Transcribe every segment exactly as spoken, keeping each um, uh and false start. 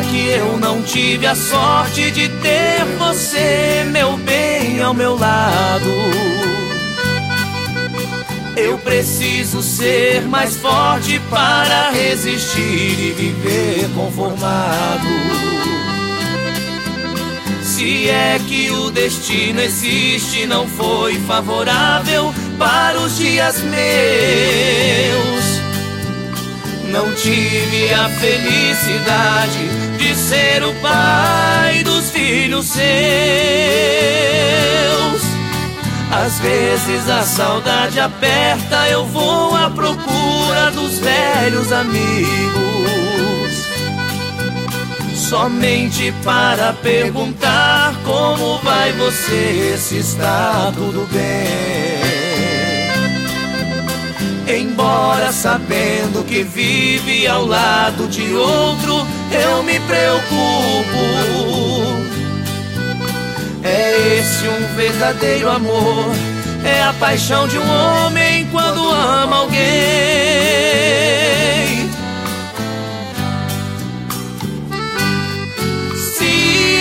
falar que eu não tive a sorte de ter você, meu bem, ao meu lado. Eu preciso ser mais forte para resistir e viver conformado. Se é que o destino existe, não foi favorável para os dias meus. Não tive a felicidade de ser o pai dos filhos seus. Às vezes a saudade aperta, eu vou à procura dos velhos amigos, somente para perguntar como vai você, se está tudo bem. Embora sabendo que vive ao lado de outro, eu me preocupo. É esse um verdadeiro amor? É a paixão de um homem quando ama alguém. Se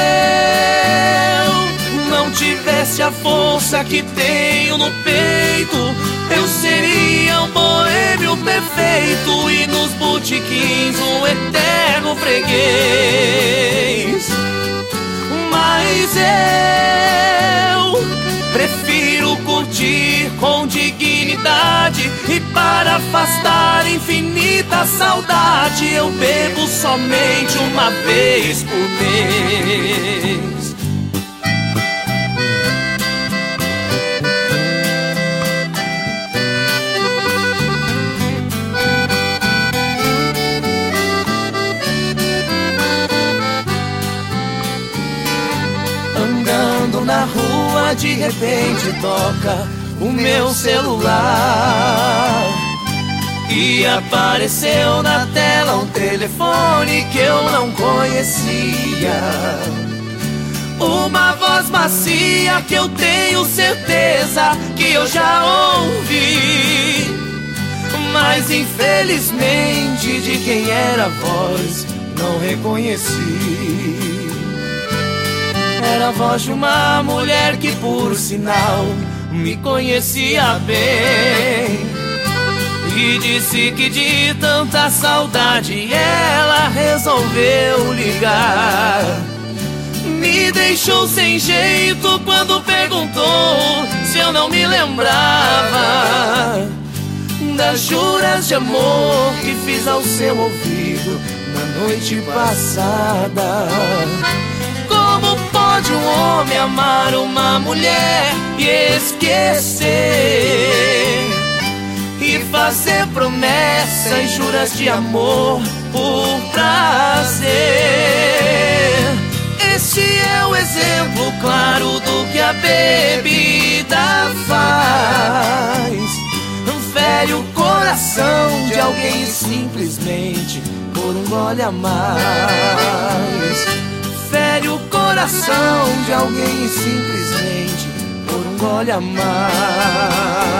eu não tivesse a força que tenho no peito, eu seria um boêmio perfeito e nos botiquins um eterno freguês. Mas eu prefiro curtir com dignidade, e para afastar infinita saudade, eu bebo somente uma vez por mês. Na rua de repente toca o meu celular e apareceu na tela um telefone que eu não conhecia. Uma voz macia que eu tenho certeza que eu já ouvi, mas infelizmente de quem era a voz não reconheci. Era a voz de uma mulher que, por sinal, me conhecia bem, e disse que de tanta saudade ela resolveu ligar. Me deixou sem jeito quando perguntou se eu não me lembrava das juras de amor que fiz ao seu ouvido na noite passada. Como pode um homem amar uma mulher e esquecer, e fazer promessas e juras de amor por prazer? Este é o exemplo claro do que a bebida faz. Fere o coração de alguém simplesmente por um gole a mais. Fere o coração de alguém simplesmente por um gole a mais.